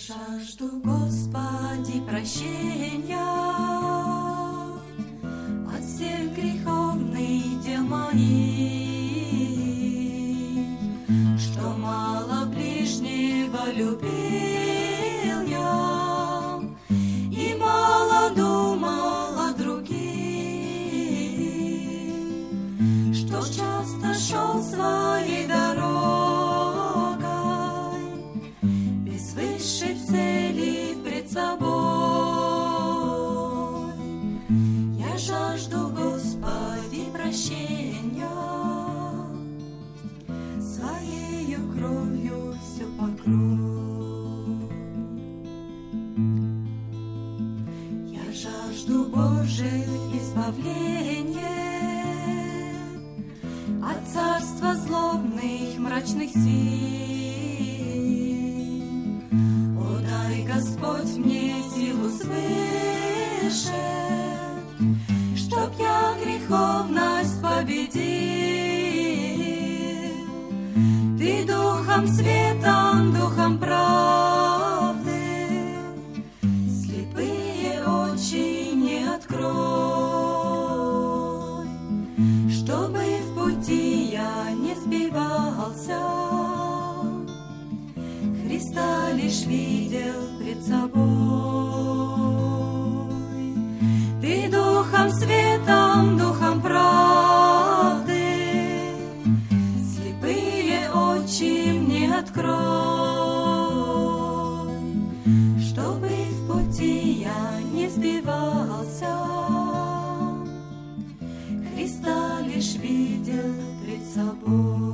жажду, Господи, прощения от всех греховных дел моих, что мало ближнего любил я и мало думал о других, что часто шел своей дорогой без высшей цели пред собой. Я жажду, Господи, прощения, своею кровью все покрой. Я жажду Божие избавление от царства злобных мрачных сил. О, дай, Господь, мне силу свыше, чтоб я греховность победил. Ты Духом Светом, Духом правды слепые очи не открой, чтобы в пути я не сбивался, Христа лишь видел пред собой. Ты Духом Светом, Духом правды слепые очи мне открой, чтобы в пути я не сбивался, Христа лишь видел пред собой.